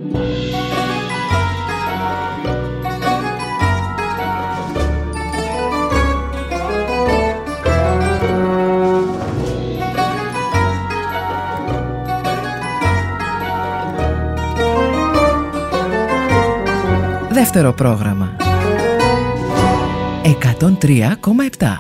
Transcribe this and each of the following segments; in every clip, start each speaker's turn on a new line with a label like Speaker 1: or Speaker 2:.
Speaker 1: Δεύτερο πρόγραμμα 103,7.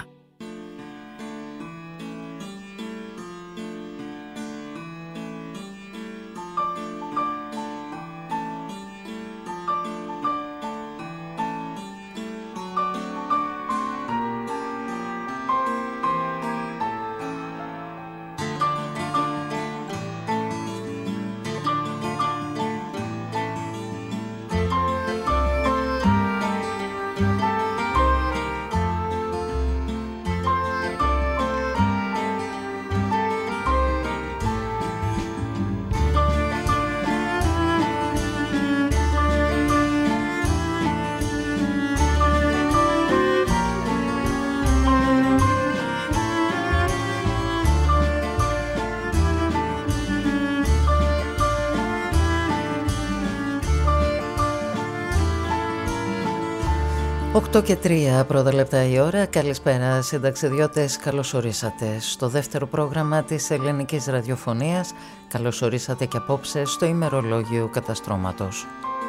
Speaker 1: Και 3 πρώτα λεπτά η ώρα. Καλησπέρα συνταξιδιώτες, καλώς ορίσατε στο δεύτερο πρόγραμμα της ελληνικής ραδιοφωνίας. Καλώς ορίσατε και απόψε στο ημερολόγιο καταστρώματος.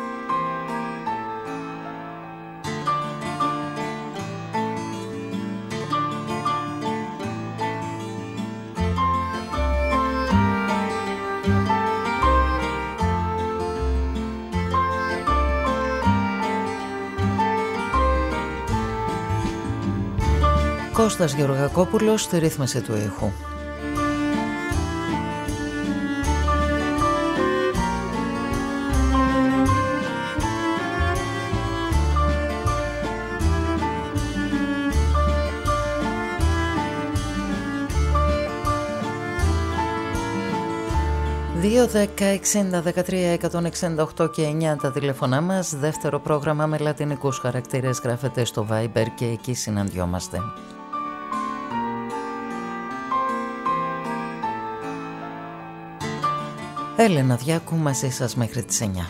Speaker 1: Κώστας Γεωργακόπουλος στη ρύθμιση του ήχου. ...2, 10, 60, 13, 168 και 9 τα τηλεφωνά μας. Δεύτερο πρόγραμμα με λατινικούς χαρακτήρες γράφεται στο Viber και εκεί συναντιόμαστε. Έλενα Διάκου μαζί σας μέχρι τις 9.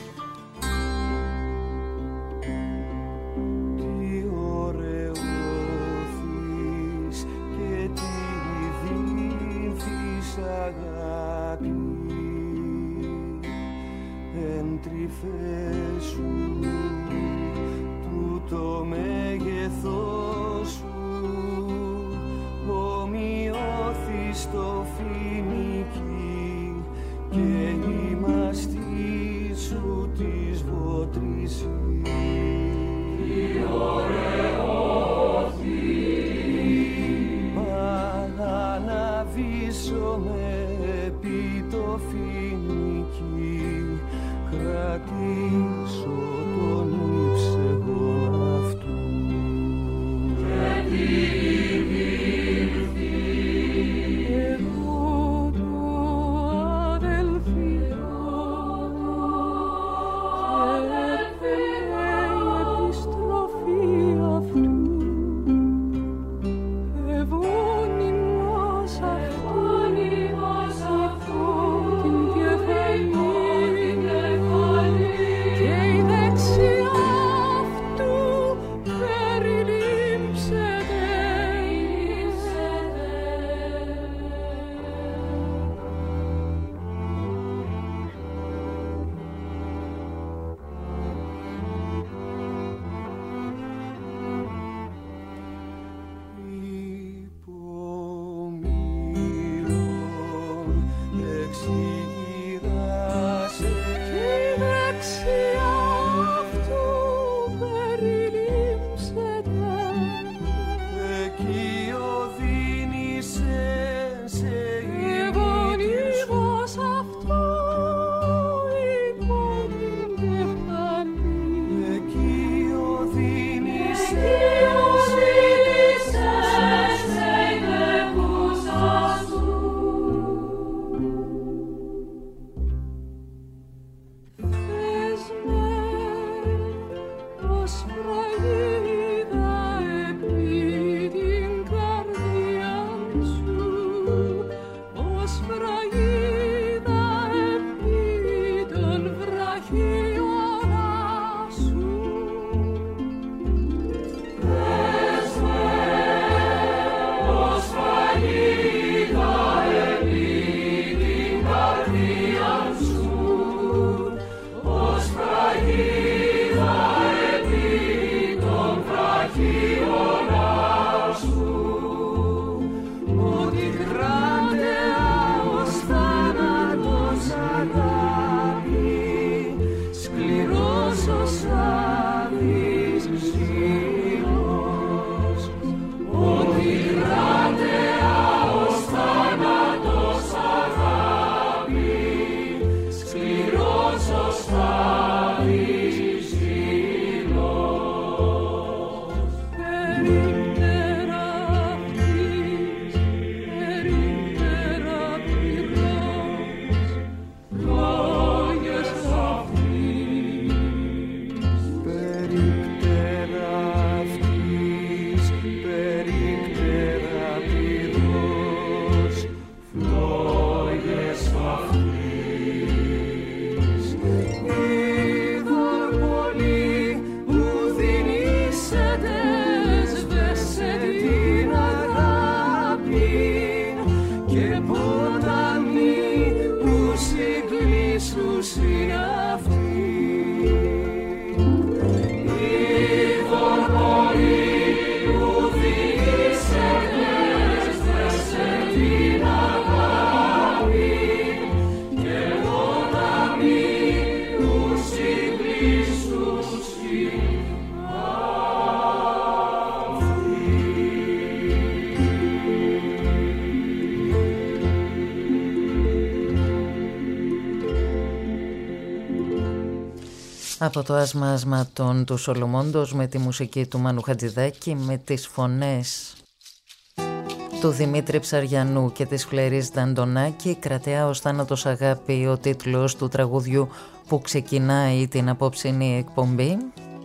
Speaker 1: Από το άσμα άσματων του Σολομόντος με τη μουσική του Μάνου Χατζηδάκη, με τις φωνές του Δημήτρη Ψαριανού και της Φλερής Δαντονάκη, «Κρατεά ως θάνατος αγάπη» ο τίτλος του τραγουδιού που ξεκινάει την απόψινή εκπομπή.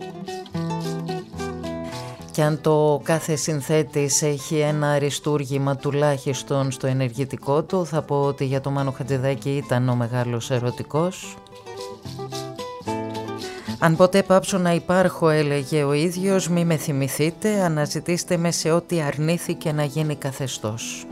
Speaker 1: Και αν το κάθε συνθέτης έχει ένα αριστούργημα τουλάχιστον στο ενεργητικό του, θα πω ότι για το Μάνο Χατζηδάκη ήταν ο μεγάλος ερωτικός. «Αν ποτέ πάψω να υπάρχω», έλεγε ο ίδιος, «μη με θυμηθείτε, αναζητήστε με σε ό,τι αρνήθηκε να γίνει καθεστώς».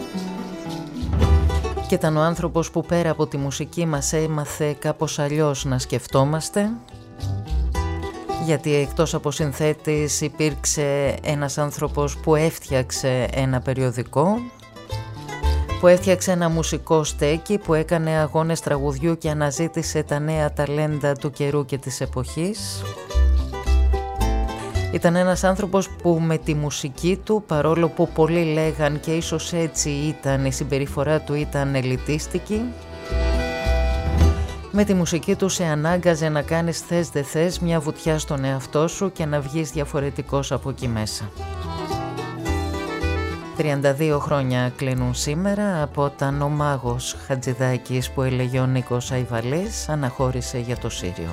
Speaker 1: Και ήταν ο άνθρωπος που πέρα από τη μουσική μας έμαθε κάπως αλλιώς να σκεφτόμαστε, γιατί εκτός από συνθέτης υπήρξε ένας άνθρωπος που έφτιαξε ένα περιοδικό, που έφτιαξε ένα μουσικό στέκι, που έκανε αγώνες τραγουδιού και αναζήτησε τα νέα ταλέντα του καιρού και της εποχής. Ήταν ένας άνθρωπος που με τη μουσική του, παρόλο που πολλοί λέγαν και ίσως έτσι ήταν, η συμπεριφορά του ήταν ελιτίστικη, με τη μουσική του σε ανάγκαζε να κάνεις θες δε θες μια βουτιά στον εαυτό σου και να βγεις διαφορετικός από εκεί μέσα. 32 χρόνια κλείνουν σήμερα από όταν ο μάγος Χατζηδάκης, που έλεγε ο Νίκος Αϊβαλής, αναχώρησε για το Σύριο.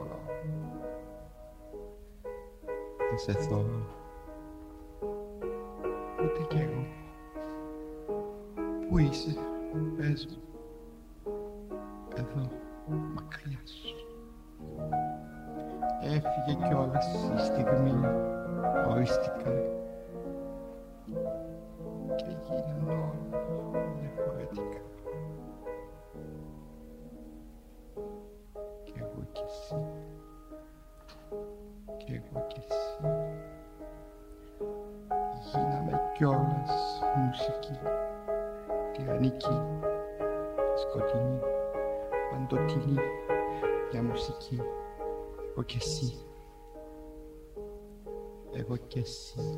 Speaker 2: Σε θωρώ ούτε κι εγώ. Πού είσαι, πες μου. Εδώ, μακριά σου. Έφυγε κιόλας η στιγμή, οριστικά. Και γίνανε όλα διαφορετικά. Κι εγώ κι εσύ. Κι εγώ κι εσύ. Γίναμε κιόλας μουσική. Τυραννική, σκοτεινή, παντοτινή, μια μουσική. Εγώ κι εσύ. Εγώ κι εσύ.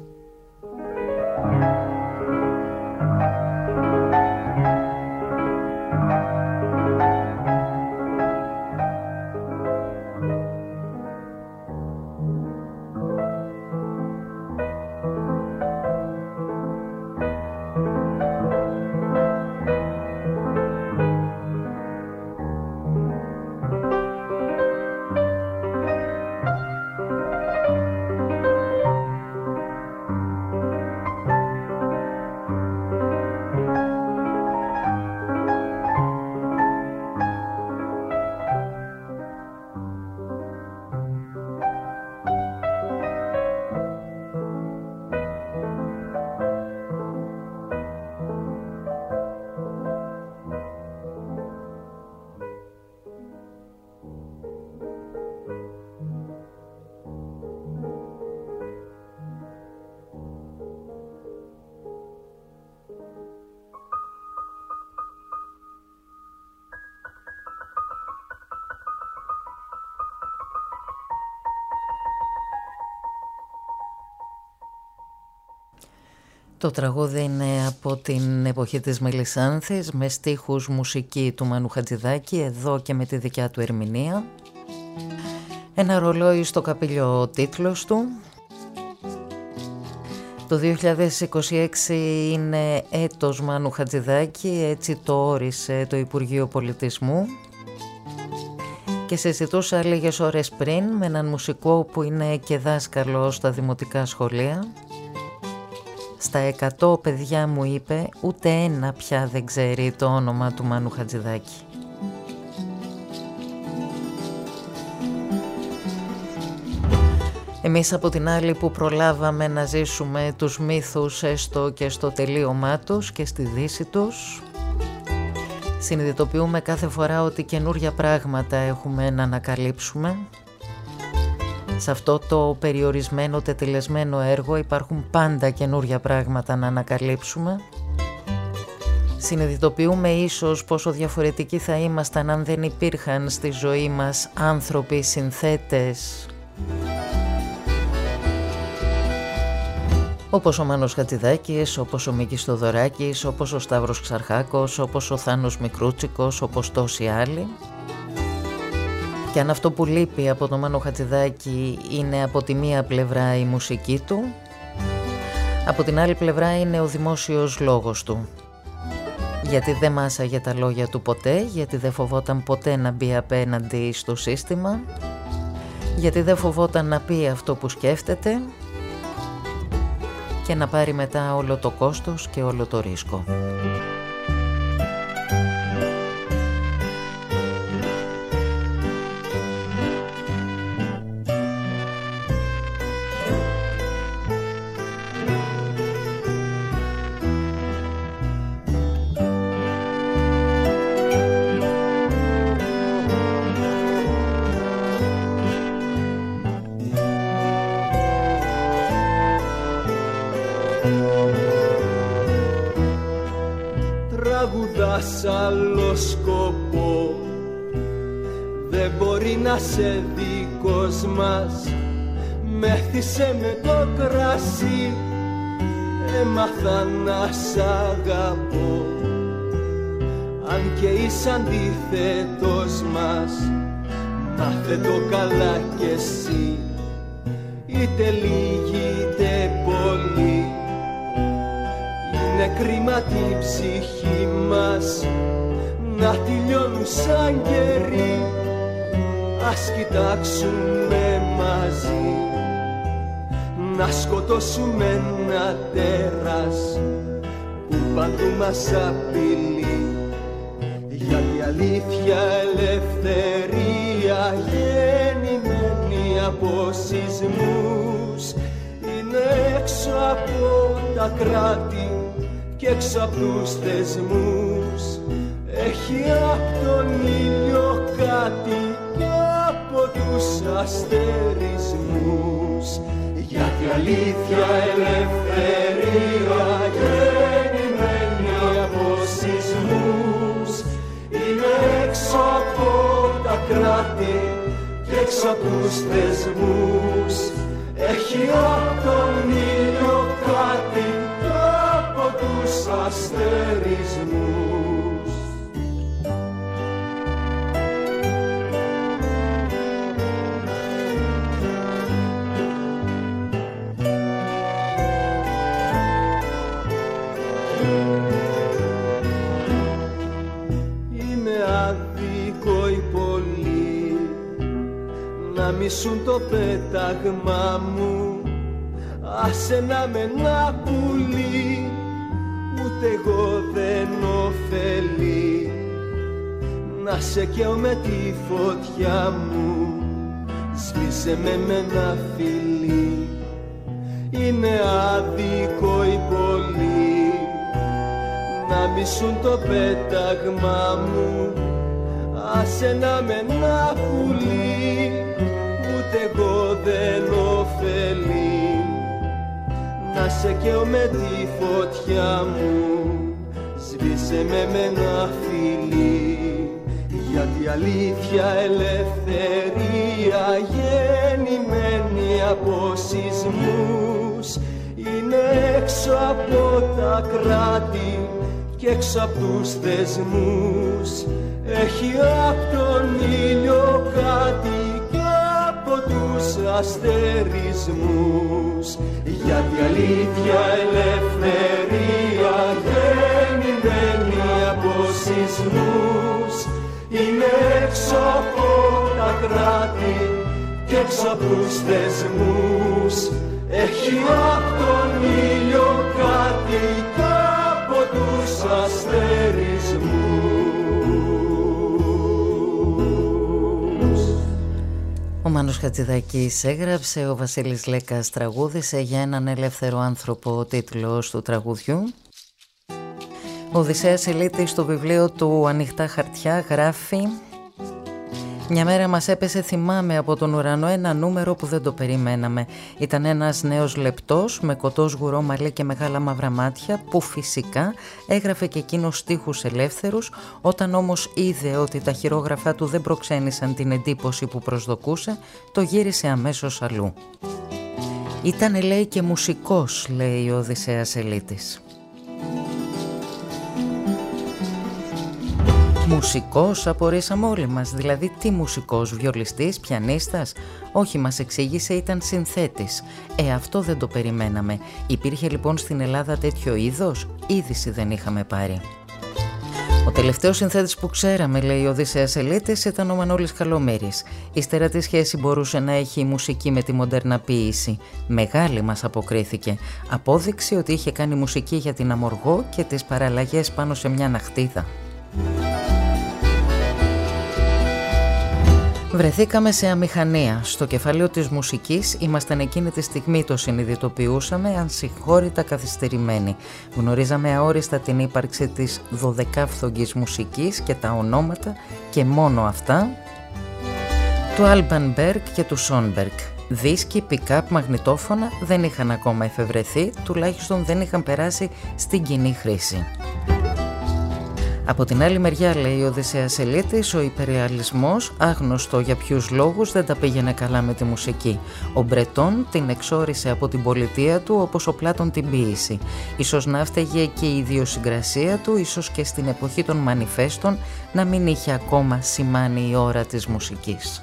Speaker 1: Το τραγούδι είναι από την εποχή της Μελισσάνθης με στίχους μουσική του Μανού Χατζηδάκη, εδώ και με τη δικιά του ερμηνεία. Ένα ρολόι στο καπήλιο ο τίτλος του. Το 2026 είναι έτος Μάνου Χατζηδάκη, έτσι το όρισε το Υπουργείο Πολιτισμού. Και συζητούσα λίγες ώρες πριν με έναν μουσικό που είναι και δάσκαλο στα δημοτικά σχολεία. Στα 100 παιδιά, μου είπε, ούτε ένα πια δεν ξέρει το όνομα του Μάνου Χατζηδάκη. Εμείς από την άλλη που προλάβαμε να ζήσουμε τους μύθους έστω και στο τελείωμά τους και στη δύση τους, συνειδητοποιούμε κάθε φορά ότι καινούρια πράγματα έχουμε να ανακαλύψουμε. Σε αυτό το περιορισμένο, τετελεσμένο έργο υπάρχουν πάντα καινούρια πράγματα να ανακαλύψουμε. Συνειδητοποιούμε ίσως πόσο διαφορετικοί θα ήμασταν αν δεν υπήρχαν στη ζωή μας άνθρωποι, συνθέτες, όπως ο Μάνος Χατζηδάκης, όπως ο Μίκης Θοδωράκης, όπως ο Σταύρος Ξαρχάκος, όπως ο Θάνος Μικρούτσικος, όπως τόσοι άλλοι. Και αν αυτό που λείπει από τον Μάνο Χατζηδάκη είναι από τη μία πλευρά η μουσική του, από την άλλη πλευρά είναι ο δημόσιος λόγος του. Γιατί δεν μάσαγε τα λόγια του ποτέ, γιατί δεν φοβόταν ποτέ να μπει απέναντι στο σύστημα, γιατί δεν φοβόταν να πει αυτό που σκέφτεται και να πάρει μετά όλο το κόστος και όλο το ρίσκο.
Speaker 3: Σ' άλλο σκοπό δεν μπορεί να σε δικός μας. Μέθησε με το κρασί, έμαθα να σ' αγαπώ. Αν και είσαι αντίθετος μας, μάθε το καλά κι εσύ. Είτε λίγοι είτε πολλοί, είναι κρίμα την ψυχή μας να τελειώνουν σαν καιροί. Ας κοιτάξουμε μαζί να σκοτώσουμε ένα τέρας που παντού μας απειλεί. Γιατί αλήθεια, ελευθερία γεννημένη από σεισμούς είναι έξω από τα κράτη και έξω από τους θεσμούς. Έχει απ' τον ήλιο κάτι και από τους αστερισμούς. Γιατί αλήθεια, ελευθερία γεννημένη από σεισμούς είναι έξω από τα κράτη και έξω από τους θεσμούς. Έχει απ' τον ήλιο κάτι και από τους αστερισμούς. Να μισούν το πέταγμα μου, άσε να με ένα πουλί, ούτε εγώ δεν ωφελεί. Να σε καίω με τη φωτιά μου, σβήσε με ένα φιλί. Είναι άδικο οι πολλοί να μισούν το πέταγμα μου, άσε να με ένα πουλί, ούτε εγώ δεν ωφελεί. Να σε καίω με τη φωτιά μου, σβήσε με ένα φιλί. Γιατί αλήθεια, ελευθερία γεννημένη από σεισμούς είναι έξω από τα κράτη και έξω από τους θεσμούς. Έχει απ' τον ήλιο κάτι και από τους αστερισμούς. Γιατί αλήθεια, ελευθερία γεννημένη από σεισμούς είναι έξω από τα κράτη και έξω από τους θεσμούς. Έχει απ' τον ήλιο κάτι και από τους αστερισμούς.
Speaker 1: Ο Μάνος Χατζηδάκης έγραψε, ο Βασίλης Λέκας τραγούδισε. Για έναν ελεύθερο άνθρωπο ο τίτλος του τραγουδιού. Ο Οδυσσέας Ελίτης στο βιβλίο του «Ανοιχτά χαρτιά» γράφει: «Μια μέρα μας έπεσε, θυμάμαι, από τον ουρανό ένα νούμερο που δεν το περιμέναμε. Ήταν ένας νέος λεπτός με κοτό σγουρό μαλλί και μεγάλα μαύρα μάτια, που φυσικά έγραφε και εκείνος στίχους ελεύθερους. Όταν όμως είδε ότι τα χειρόγραφά του δεν προξένησαν την εντύπωση που προσδοκούσε, το γύρισε αμέσως αλλού. Ήτανε, λέει, και μουσικός», λέει ο Οδυσσέας Ελίτης. Μουσικός, απορρίσαμε όλοι μας. Δηλαδή τι μουσικός, βιολιστής, πιανίστας? Όχι, μας εξήγησε, ήταν συνθέτης. Αυτό δεν το περιμέναμε. Υπήρχε λοιπόν στην Ελλάδα τέτοιο είδος? Είδηση δεν είχαμε πάρει. Ο τελευταίος συνθέτης που ξέραμε, λέει ο Οδυσσέας Ελίτης, ήταν ο Μανώλης Καλομήρης. Ύστερα τι σχέση μπορούσε να έχει η μουσική με τη μοντέρνα ποίηση? Μεγάλη, μας αποκρίθηκε. Απόδειξη ότι είχε κάνει μουσική για την Αμοργό και τις παραλλαγές πάνω σε μια ναχτίδα. Βρεθήκαμε σε αμηχανία. Στο κεφάλαιο της μουσικής ήμασταν εκείνη τη στιγμή, το συνειδητοποιούσαμε ανσυγχώρητα καθυστερημένοι. Γνωρίζαμε αόριστα την ύπαρξη της 12φθογγης μουσικής και τα ονόματα και μόνο αυτά του Άλμπαν Μπέργκ και του Σόνμπεργκ. Δίσκοι, pick-up, μαγνητόφωνα δεν είχαν ακόμα εφευρεθεί, τουλάχιστον δεν είχαν περάσει στην κοινή χρήση. Από την άλλη μεριά, λέει ο Οδυσσέας Ελίτης, ο υπεριαλισμός, άγνωστο για ποιους λόγους, δεν τα πήγαινε καλά με τη μουσική. Ο Μπρετόν την εξόρισε από την πολιτεία του, όπως ο Πλάτων την ποίηση. Ίσως να φταίγε και η ιδιοσυγκρασία του, ίσως και στην εποχή των μανιφέστων να μην είχε ακόμα σημάνει η ώρα της μουσικής.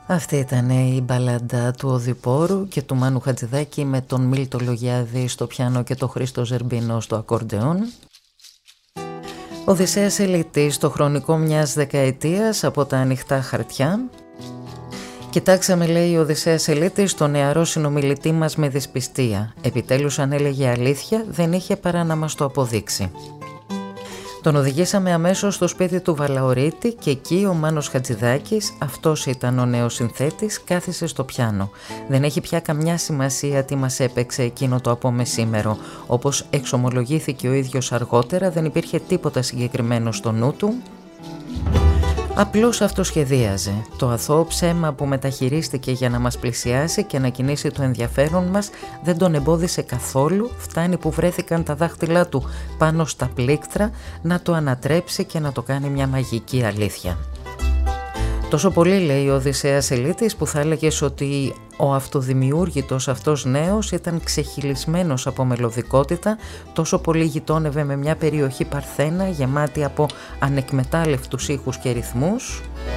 Speaker 1: Αυτή ήταν η μπαλάντα του Οδυπόρου και του Μάνου Χατζηδάκη με τον Μίλτο Λογιάδη στο πιάνο και τον Χρήστο Ζερμπίνο στο ακορντεόν. Οδυσσέας Ελίτης, το χρονικό μιας δεκαετίας από τα ανοιχτά χαρτιά. Κοιτάξαμε, λέει ο Οδυσσέας Ελίτης, τον νεαρό συνομιλητή μας με δυσπιστία. Επιτέλους, αν έλεγε αλήθεια, δεν είχε παρά να μας το αποδείξει. Τον οδηγήσαμε αμέσως στο σπίτι του Βαλαωρίτη και εκεί ο Μάνος Χατζηδάκης, αυτός ήταν ο νέος συνθέτης, κάθισε στο πιάνο. Δεν έχει πια καμιά σημασία τι μας έπαιξε εκείνο το απομεσήμερο. Όπως εξομολογήθηκε ο ίδιος αργότερα, δεν υπήρχε τίποτα συγκεκριμένο στο νου του. Απλώς αυτοσχεδίαζε. Το αθώο ψέμα που μεταχειρίστηκε για να μας πλησιάσει και να κινήσει το ενδιαφέρον μας δεν τον εμπόδισε καθόλου, φτάνει που βρέθηκαν τα δάχτυλά του πάνω στα πλήκτρα να το ανατρέψει και να το κάνει μια μαγική αλήθεια. Τόσο πολύ, λέει ο Οδυσσέας Ελίτης, που θα έλεγες ότι ο αυτοδημιούργητος αυτός νέος ήταν ξεχυλισμένος από μελωδικότητα, τόσο πολύ γειτόνευε με μια περιοχή παρθένα γεμάτη από ανεκμετάλλευτους ήχους και ρυθμούς,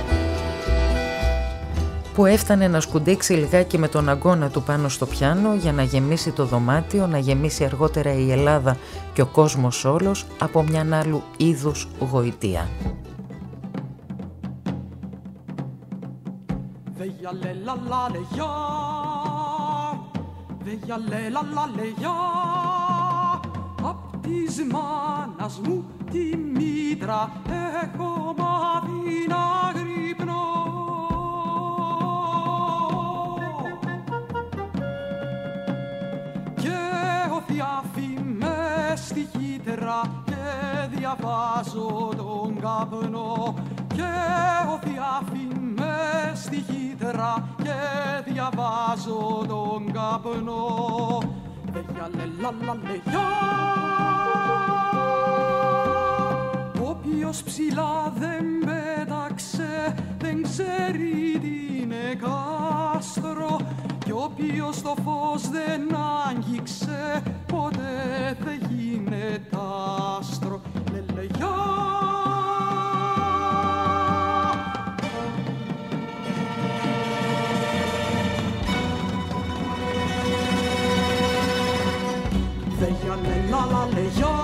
Speaker 1: που έφτανε να σκουντίξει λιγάκι με τον αγκώνα του πάνω στο πιάνο για να γεμίσει το δωμάτιο, να γεμίσει αργότερα η Ελλάδα και ο κόσμος όλος από μιαν άλλου είδους γοητεία.
Speaker 4: Veja la la le ja, veja la la le ja, απ' της μάνας μου τη μήτρα έχω μάθει να γρυπνώ. Και ο Θιάφη μες στη χύτρα και διαβάζω τον καπνό. Και ο Θιάφη μες στη χύτρα και διαβάζω τον καπνό. Βεγια λελα λελεγιά, όποιος ψηλά δεν πέταξε δεν ξέρει τι είναι κάστρο, κι όποιος το φως δεν άγγιξε ποτέ δεν γίνεται άστρο. Λελεγιά. Veja la la le ja,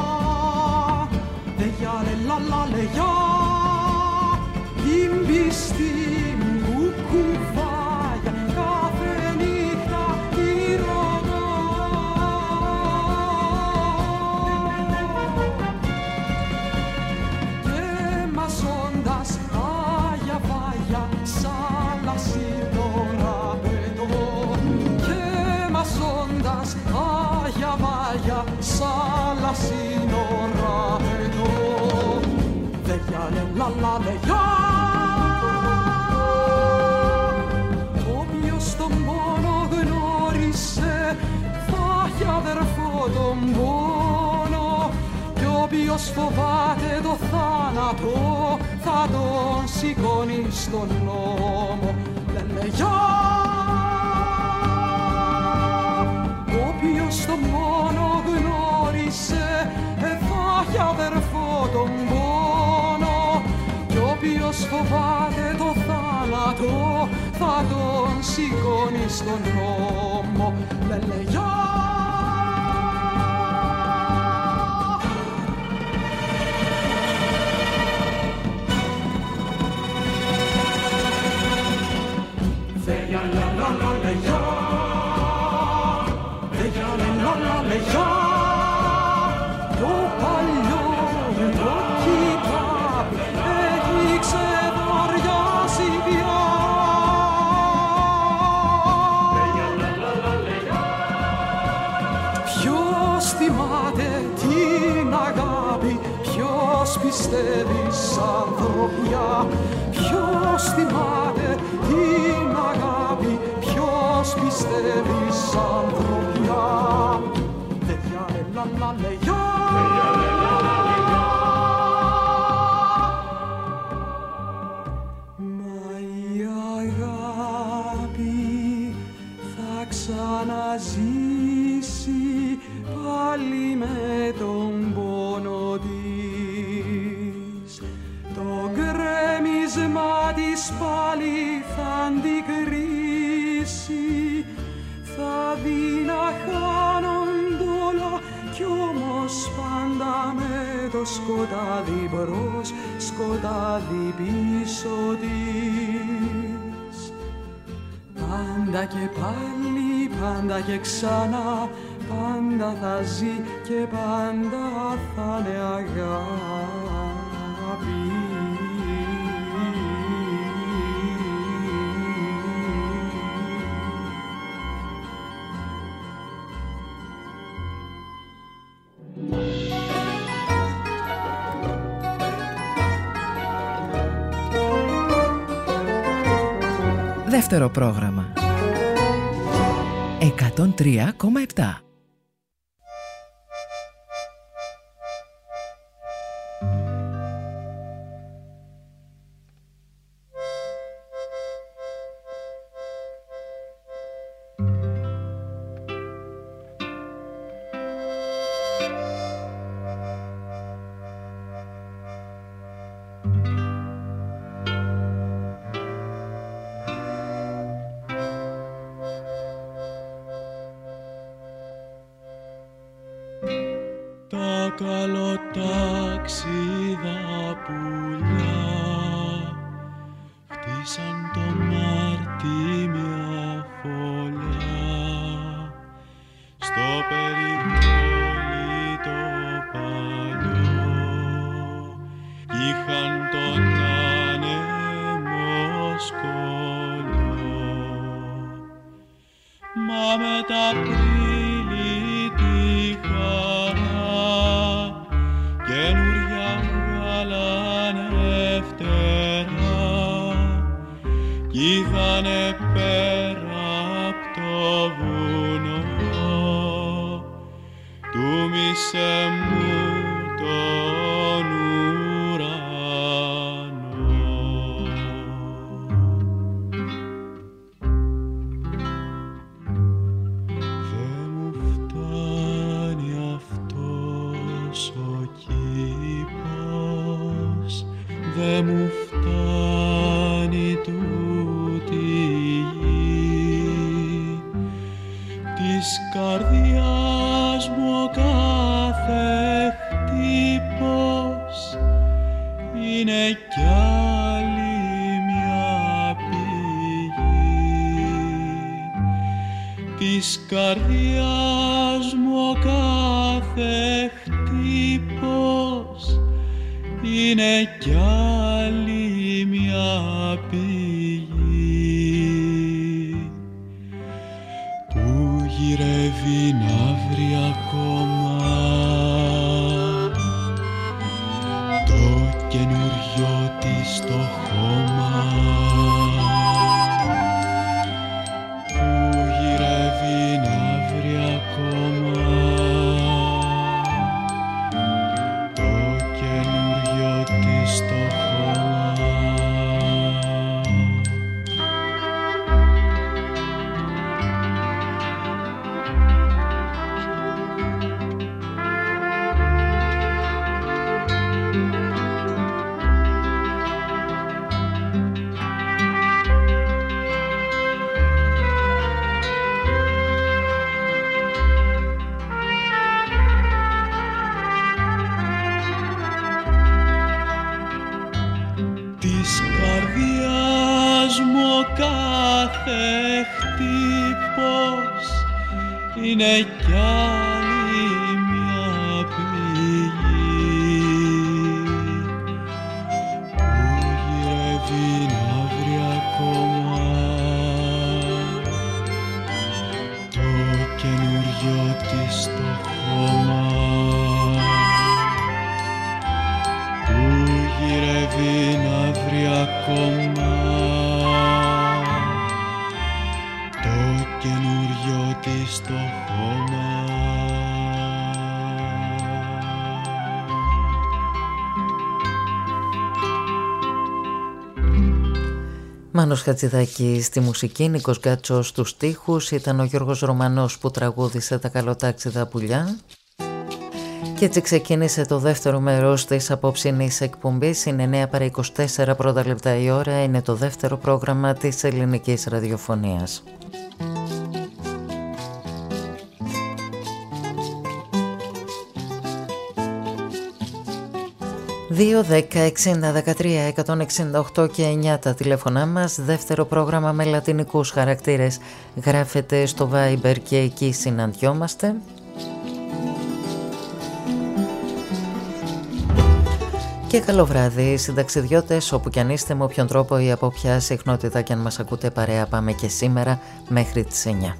Speaker 4: veja la la le ja, την πίστη μου κουβάγια κάθε νύχτα τη ρωτώ. Και μαζώντας άγια βάγια σαν λασίδωνα πετώ. Και μαζώντας άγια βάγια σαν λασίνορα πετώ. Βεγια λα λα λε γεια. Όποιος τον πόνο γνώρισε θα έχει αδερφό τον πόνο, κι όποιος φοβάται το θάνατο θα τον σηκώνει στον νόμο. Λένε γεια. Όποιος τον πόνο γνώρισε θα έχει αδερφό τον πόνο, κι όποιος φοβάται το θάνατο θα τον σηκώνει στον νόμο. Λένε γεια. Veja la la la la ja, veja la la la ja, το παλιό το κοιτάπι έχει ξεδωριάσει πια. Veja la la la ja. Ποιος θυμάται την αγάπη, ποιος πιστεύει σ' ανθρωπιά, ποιος θυμάται την αγάπη, ποιος πιστεύει σ' ανθρωπιά. Veja la la la ja. Μα η αγάπη θα ξαναζήσει πάλι με τον πόνο της. Το γκρέμισμα της πάλι θα αντικρίσει, θα δει να χάνονται όλα κι όμως πάντα με το σκοτάδι μπρος, σκοτάδι πίσω της. Πάντα και πάλι, πάντα και ξανά, πάντα θα ζει και πάντα θα είναι αγάπη.
Speaker 5: Δεύτερο πρόγραμμα 103,7.
Speaker 6: καλοτάξιδα πουλιά χτίσαν το Μάρτι μια φωλιά στο περιβόλι το παλιό κι είχαν τον άνεμο σκολιό. Μα με τα Απρίλη τη χαρά καινούρια βγάλανε φτερά κι ήρθανε πέρα απ' το βουνό του μισέ μου τον ουρανό. Δε μου φτάνει αυτός ο κήπος, δε μου φτάνει τούτη η γη, της καρδιάς μου ο κάθε χτύπος είναι κι άλλη μια πηγή. Της καρδιάς μου ο κάθε χτύπος είναι κι άλλη μια πηγή. Που γυρεύει να βρει ακόμα το καινούριο της το χώμα. Που γυρεύει να βρει ακόμα το καινούριο της το χώμα. Της καρδιάς μου ο κάθε χτύπος είναι κι άλλη μια πηγή. Που γυρεύει να βρει ακόμα το καινούριο της το χώμα. Που γυρεύει να βρει ακόμα το καινούριο της το χώμα.
Speaker 1: Μάνος Χατζηδάκης στη μουσική, Νίκος Γκάτσος στους στίχους, ήταν ο Γιώργος Ρωμανός που τραγούδισε τα καλοτάξιδα πουλιά. Και έτσι ξεκίνησε το δεύτερο μέρος της απόψινής εκπομπής. Είναι 9 παρά 24 πρώτα λεπτά η ώρα. Είναι το δεύτερο πρόγραμμα της ελληνικής ραδιοφωνίας. 2, 10, 60, 13, 168 και 9 τα τηλέφωνά μας. Δεύτερο πρόγραμμα με λατινικούς χαρακτήρες γράφεται στο Viber και εκεί συναντιόμαστε. Και καλό βράδυ συνταξιδιώτες, όπου κι αν είστε, με όποιον τρόπο ή από ποια συχνότητα κι αν μας ακούτε παρέα, πάμε και σήμερα μέχρι τις 9.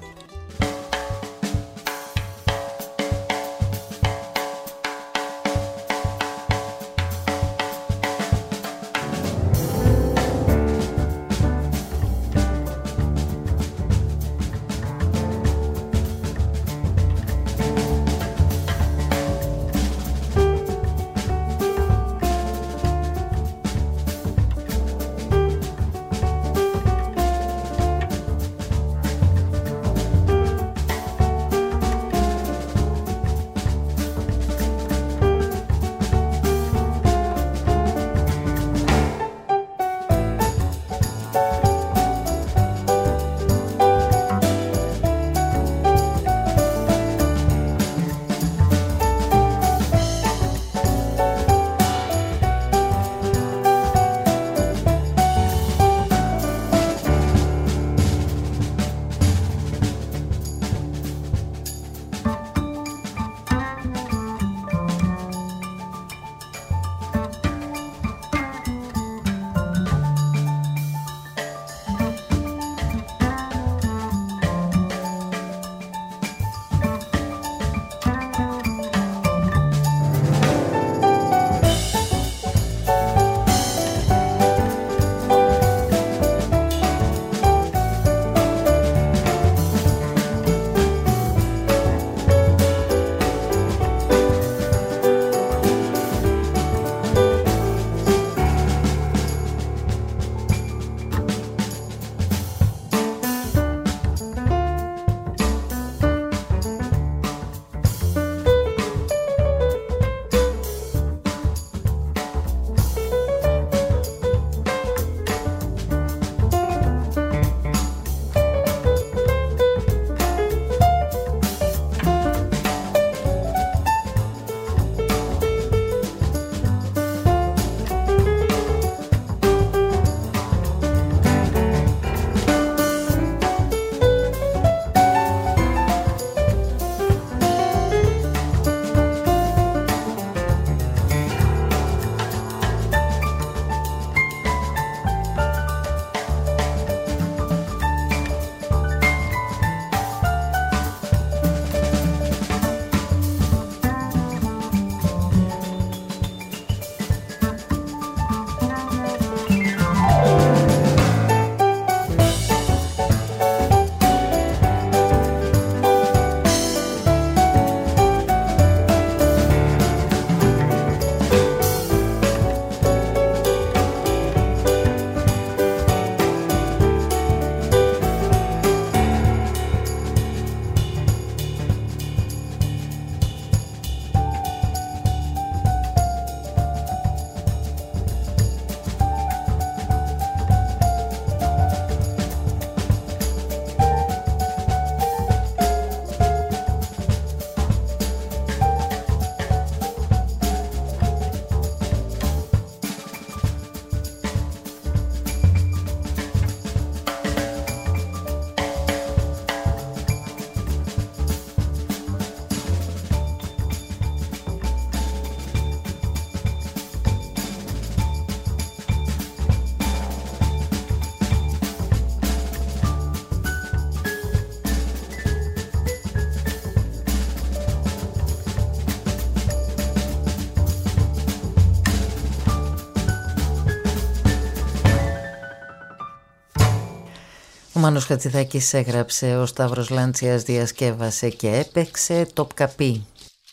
Speaker 1: Μάνος Χατζηδάκης έγραψε, ο Σταύρος Λάντσιας διασκεύασε και έπαιξε το Πκαπί.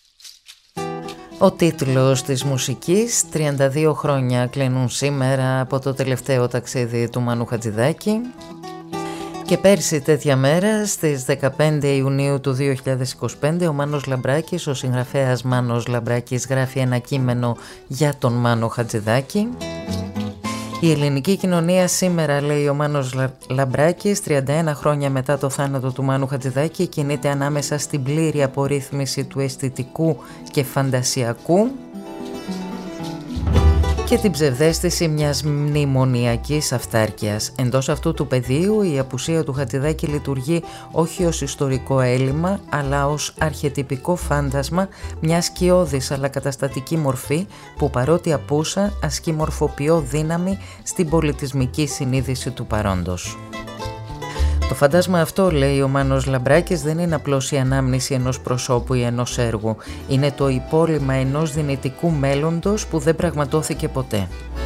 Speaker 1: Ο τίτλος της μουσικής, 32 χρόνια κλείνουν σήμερα από το τελευταίο ταξίδι του Μάνου Χατζηδάκη. Και πέρσι τέτοια μέρα, στις 15 Ιουνίου του 2025, ο Μάνος Λαμπράκης, ο συγγραφέας Μάνος Λαμπράκης, γράφει ένα κείμενο για τον Μάνο Χατζηδάκη. Η ελληνική κοινωνία σήμερα, λέει ο Μάνος Λαμπράκης, 31 χρόνια μετά το θάνατο του Μάνου Χατζηδάκη, κινείται ανάμεσα στην πλήρη απορρίθμιση του αισθητικού και φαντασιακού και την ψευδαίσθηση μιας μνημονιακής αυτάρκειας. Εντός αυτού του πεδίου η απουσία του Χατζηδάκη λειτουργεί όχι ως ιστορικό έλλειμμα, αλλά ως αρχετυπικό φάντασμα, μια σκιώδης αλλά καταστατική μορφή που παρότι απούσα ασκεί μορφοποιώ δύναμη στην πολιτισμική συνείδηση του παρόντος. Το φαντάσμα αυτό, λέει ο Μάνος Λαμπράκης, δεν είναι απλώς η ανάμνηση ενός προσώπου ή ενός έργου. Είναι το υπόλοιμα ενός δυνητικού μέλλοντος που δεν πραγματώθηκε ποτέ.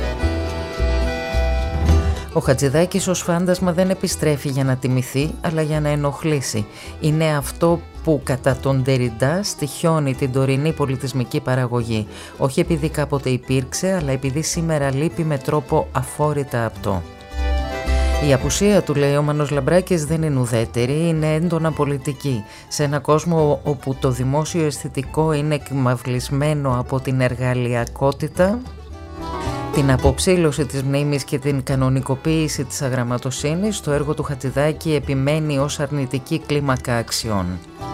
Speaker 1: Ο Χατζηδάκης ως φάντασμα δεν επιστρέφει για να τιμηθεί, αλλά για να ενοχλήσει. Είναι αυτό που κατά τον Ντεριντά στοιχιώνει την τωρινή πολιτισμική παραγωγή. Όχι επειδή κάποτε υπήρξε, αλλά επειδή σήμερα λείπει με τρόπο αφόρητα απτό. Η απουσία του, λέει ο Μάνος Λαμπράκης, δεν είναι ουδέτερη, είναι έντονα πολιτική. Σε ένα κόσμο όπου το δημόσιο αισθητικό είναι εκμαυλισμένο από την εργαλειακότητα, την αποψήλωση της μνήμης και την κανονικοποίηση της αγραμματοσύνης, το έργο του Χατζηδάκη επιμένει ως αρνητική κλίμακα αξιών.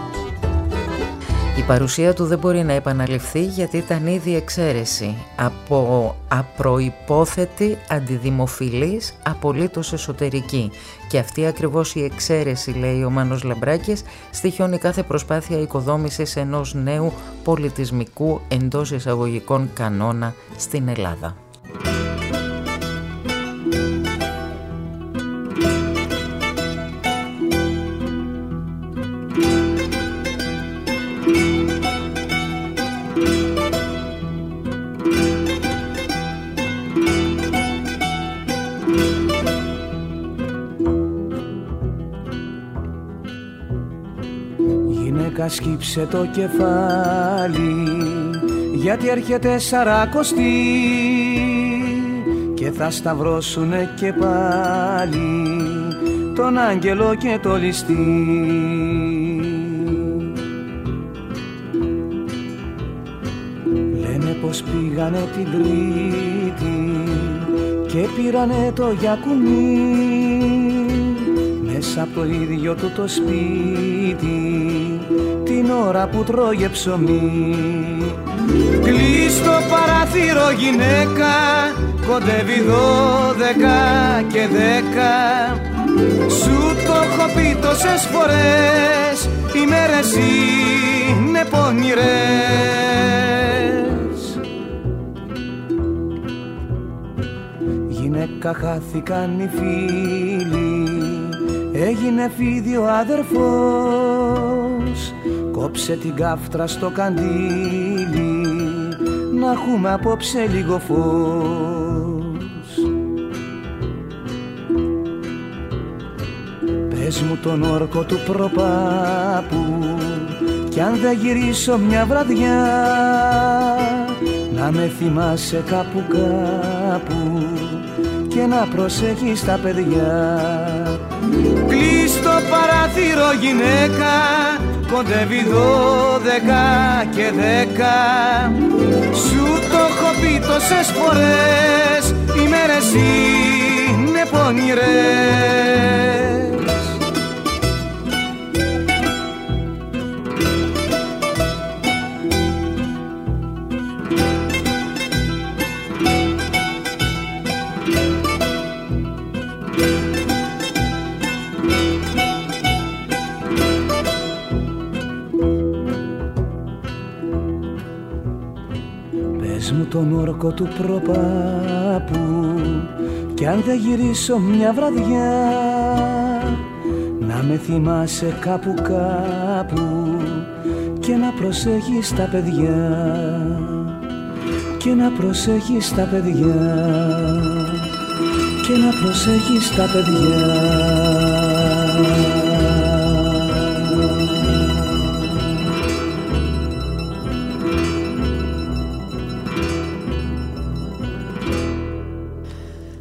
Speaker 1: Η παρουσία του δεν μπορεί να επαναληφθεί γιατί ήταν ήδη εξαίρεση, από απροϋπόθετη, αντιδημοφιλής, απολύτως εσωτερική. Και αυτή ακριβώς η εξαίρεση, λέει ο Μάνος Λαμπράκης, στοιχιώνει κάθε προσπάθεια οικοδόμησης ενός νέου πολιτισμικού εντός εισαγωγικών κανόνα στην Ελλάδα.
Speaker 7: Σκύψε το κεφάλι, γιατί έρχεται Σαρακοστή και θα σταυρώσουνε και πάλι τον άγγελο και το ληστή. Λένε πως πήγανε την Τρίτη και πήρανε το γιακουμί μέσα από το ίδιο του το σπίτι την ώρα που τρώγε ψωμί. Κλείς το παράθυρο γυναίκα, κοντεύει 12 και 10. Σου το έχω πει τόσες φορές, οι μέρες είναι πονηρές. Γυναίκα χάθηκαν οι φίλοι, έγινε φίδι ο αδερφός. Κόψε την κάφτρα στο καντήλι, να έχουμε απόψε λίγο φως. Πες μου τον όρκο του προπάπου, κι αν δεν γυρίσω μια βραδιά, να με θυμάσαι κάπου κάπου και να προσέχεις τα παιδιά. Κλείς το παράθυρο γυναίκα, κοντεύει 12 και 10. Σου το έχω πει τόσες φορές, οι μέρες είναι πονηρές. Τον όρκο του προπάπου, κι αν δεν γυρίσω μια βραδιά, να με θυμάσαι κάπου κάπου και να προσέχεις τα παιδιά, και να προσέχεις τα παιδιά, και να προσέχεις τα παιδιά.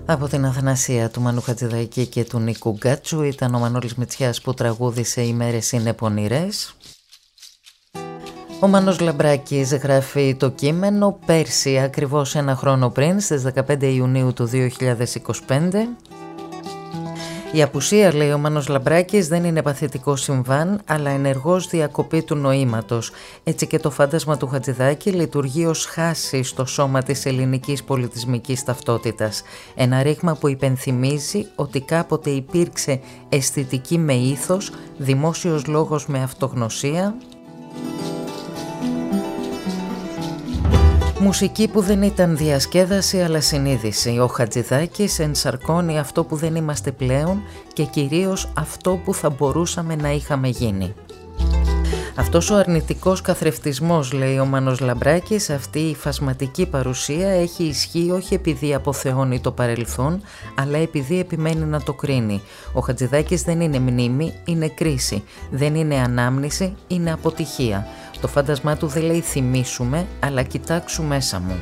Speaker 1: Από την Αθανασία του Μανού Χατζηδάκη και του Νίκου Γκάτσου ήταν ο Μανώλης Μητσιάς που τραγούδισε «Οι μέρες είναι πονηρές». Ο Μάνος Λαμπράκης γράφει το κείμενο πέρσι, ακριβώς ένα χρόνο πριν, στις 15 Ιουνίου του 2025. Η απουσία, λέει ο Μάνος Λαμπράκης, δεν είναι παθητικό συμβάν, αλλά ενεργός διακοπή του νοήματος. Έτσι και το φάντασμα του Χατζηδάκη λειτουργεί ως χάση στο σώμα της ελληνικής πολιτισμικής ταυτότητας. Ένα ρήγμα που υπενθυμίζει ότι κάποτε υπήρξε αισθητική με ήθος, δημόσιος λόγος με αυτογνωσία, μουσική που δεν ήταν διασκέδαση αλλά συνείδηση. Ο Χατζηδάκης ενσαρκώνει αυτό που δεν είμαστε πλέον και κυρίως αυτό που θα μπορούσαμε να είχαμε γίνει. Αυτός ο αρνητικός καθρεφτισμός, λέει ο Μάνος Λαμπράκης, αυτή η φασματική παρουσία έχει ισχύ όχι επειδή αποθεώνει το παρελθόν, αλλά επειδή επιμένει να το κρίνει. Ο Χατζηδάκης δεν είναι μνήμη, είναι κρίση. Δεν είναι ανάμνηση, είναι αποτυχία. Το φάντασμά του δεν λέει θυμίσουμε, αλλά κοιτάξου μέσα μου.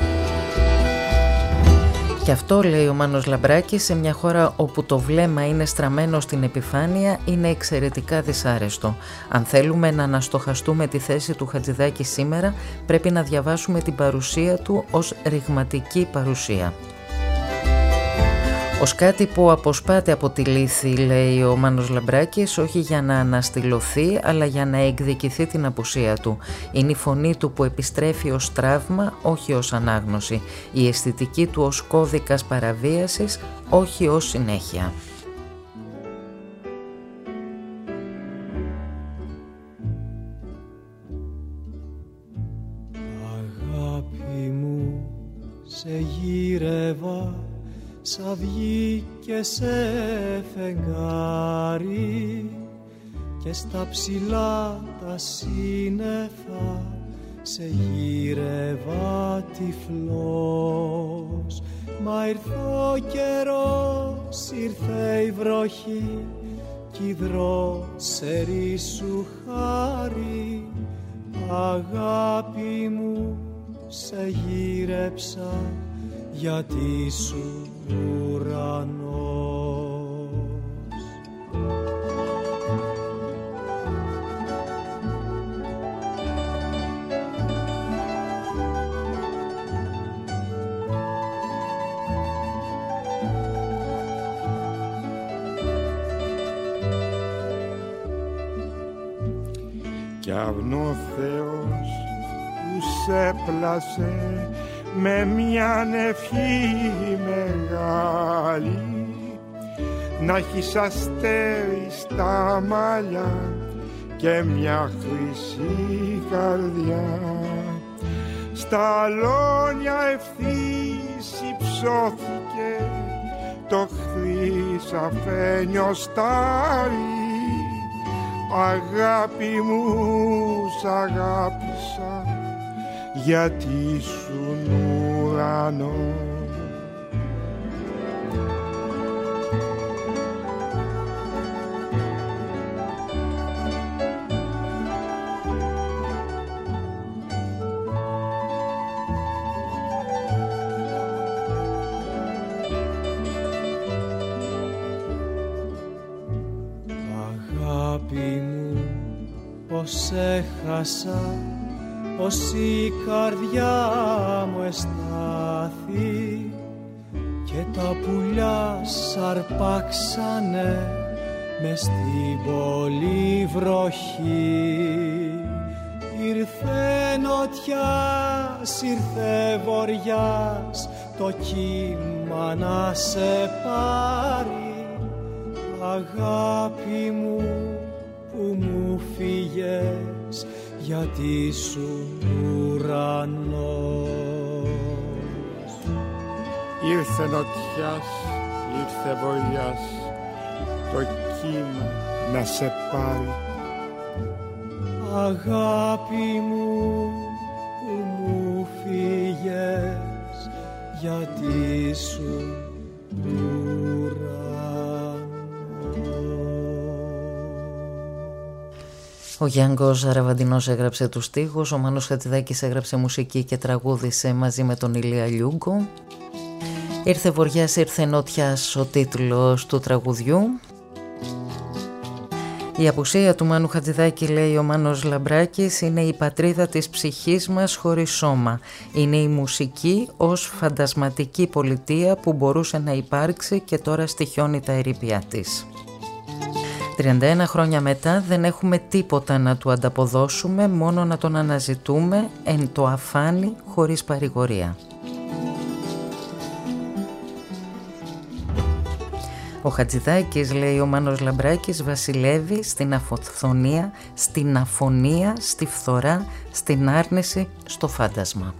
Speaker 1: Και αυτό, λέει ο Μάνος Λαμπράκης, σε μια χώρα όπου το βλέμμα είναι στραμμένο στην επιφάνεια, είναι εξαιρετικά δυσάρεστο. Αν θέλουμε να αναστοχαστούμε τη θέση του Χατζηδάκη σήμερα, πρέπει να διαβάσουμε την παρουσία του ως ρηγματική παρουσία. Ως κάτι που αποσπάται από τη λύθη, λέει ο Μάνος Λαμπράκης, όχι για να αναστηλωθεί, αλλά για να εκδικηθεί την απουσία του. Είναι η φωνή του που επιστρέφει ως τραύμα, όχι ως ανάγνωση. Η αισθητική του ως κώδικας παραβίασης, όχι ως συνέχεια.
Speaker 6: Αγάπη μου, σε γύρευα σ' αυγή και σε φεγγάρι και στα ψηλά τα σύννεφα σε γύρευα τυφλός. Μα ήρθε ο καιρός, ήρθε η βροχή κι η δρόσερη σου χάρη. Αγάπη μου, σε γύρεψα γιατί σου ουρανός.
Speaker 2: Κι αυνό Θεός που σε πλάσε με μια ευχή μεγάλη, να έχεις αστέρι στα μαλλιά και μια χρυσή καρδιά. Στα αλόνια ευθύς υψώθηκε το χρυσαφένιο στάρι. Αγάπη μου, σ' αγάπησα γιατί ήσουν ουρανός.
Speaker 6: Αγάπη μου, πως έχασα, πως η καρδιά μου εστάθη και τα πουλιά σαρπάξανε μες στην πολύ βροχή. Ήρθε νοτιάς, ήρθε βοριάς, το κύμα να σε πάρει. Αγάπη μου που μου φύγες γιατί ήσουν ουρανός.
Speaker 2: Ήρθε νοτιάς, ήρθε βοριάς, το κύμα να σε πάρει.
Speaker 6: Αγάπη μου που μου φύγες γιατί ήσουν ουρανός.
Speaker 1: Ο Γιάνγκος Ραβαντινός έγραψε τους στίχους, ο Μάνος Χατζηδάκης έγραψε μουσική και τραγούδισε μαζί με τον Ηλία Λιούγκο. Ήρθε βοριάς, ήρθε νότιας ο τίτλος του τραγουδιού. Η απουσία του Μάνου Χατζηδάκη, λέει ο Μάνος Λαμπράκης, είναι η πατρίδα της ψυχής μας χωρίς σώμα. Είναι η μουσική ως φαντασματική πολιτεία που μπορούσε να υπάρξει και τώρα στοιχιώνει τα ερείπια της. 31 χρόνια μετά δεν έχουμε τίποτα να του ανταποδώσουμε, μόνο να τον αναζητούμε εν το αφάνι χωρίς παρηγορία. Ο Χατζηδάκης, λέει ο Μάνος Λαμπράκης, βασιλεύει στην αφοθονία, στην αφωνία, στη φθορά, στην άρνηση, στο φάντασμα.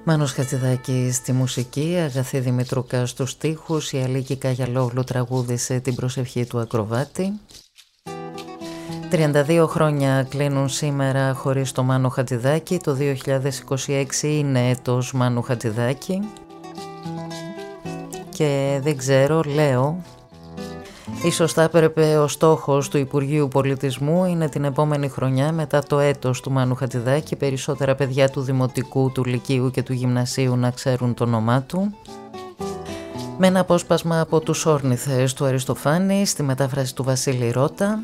Speaker 1: Μάνος Χατζηδάκης στη μουσική, Αγαθή Δημητρούκα στους στίχους, η Αλίκη Καγιαλόγλου τραγούδισε την προσευχή του ακροβάτη. 32 χρόνια κλείνουν σήμερα χωρίς το Μάνο Χατζηδάκη. Το 2026 είναι έτος Μάνου Χατζηδάκη και δεν ξέρω, λέω, ίσως θα έπρεπε ο στόχος του Υπουργείου Πολιτισμού είναι την επόμενη χρονιά, μετά το έτος του Μάνου Χατζηδάκη, περισσότερα παιδιά του Δημοτικού, του Λυκείου και του Γυμνασίου να ξέρουν το όνομά του. Με ένα απόσπασμα από τους Όρνηθες του Αριστοφάνη στη μετάφραση του Βασίλη Ρώτα,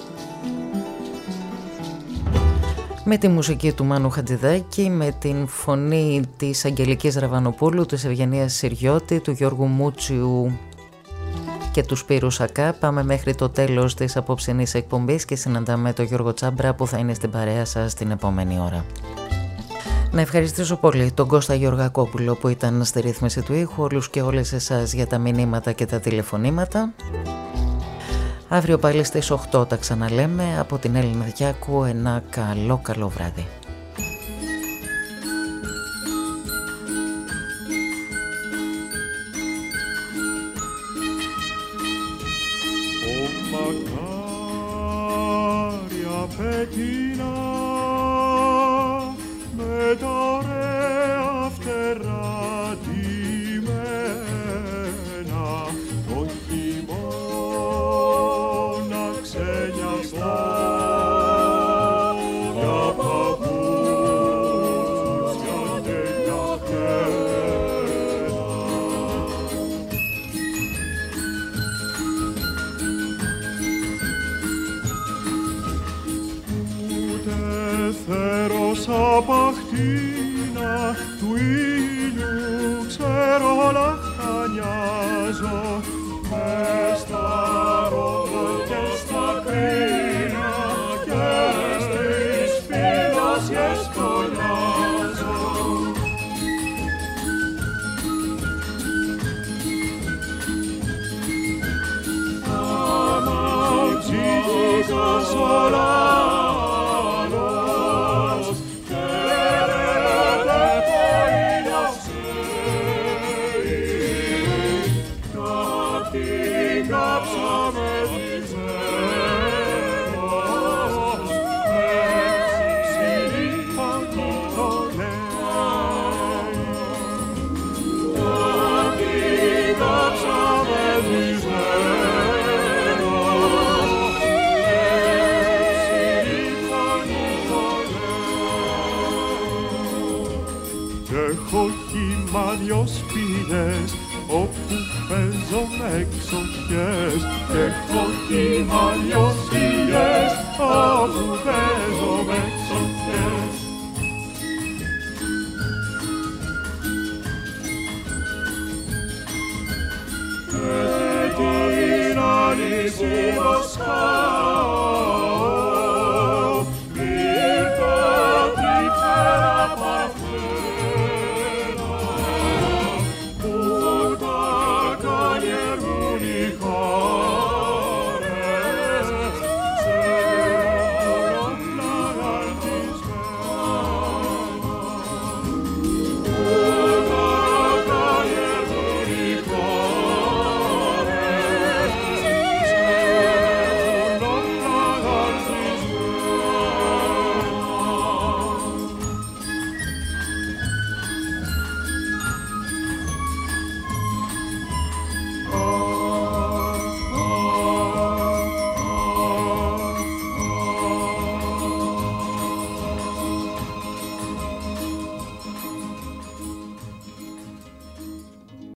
Speaker 1: με τη μουσική του Μάνου Χατζηδάκη, με την φωνή της Αγγελικής Ραβανοπούλου, της Ευγενίας Συριώτη, του Γιώργου Μούτσιου και του Σπύρου Σακά. Πάμε μέχρι το τέλος της απόψινής εκπομπής και συναντάμε τον Γιώργο Τσάμπρα που θα είναι στην παρέα σας την επόμενη ώρα. Να ευχαριστήσω πολύ τον Κώστα Γεωργακόπουλο που ήταν στη ρύθμιση του ήχου, όλους και όλες εσάς για τα μηνύματα και τα τηλεφωνήματα. Αύριο πάλι στις 8 τα ξαναλέμε. Από την Έλληνα Διάκου ένα καλό βράδυ.
Speaker 3: Μακάρια πετεινά με τα ωραία φτερά ντυμένα, το χειμώνα ξενιαστά για παπούτσια τελειαχμένα. Ούτε θέρος απαχτίνα του ήλιου ξέρω λαχανιάζω, μες στα ρόδα και στα κρίνια και στις φυλασιές σχολιάζω. Αμαξίτικας ολάνος, χαίρετε Κοηλιασσέη, κάτι κάψαμε δυσμένος, έτσι ψηλή το λέει. Κάτι κάψαμε δυσμένος, έχω κύμα δυο σπήλες όπου παίζω με εξοχές. Έχω κύμα δυο σπήλες όπου παίζω με εξοχές. Και την άλλη βοσκά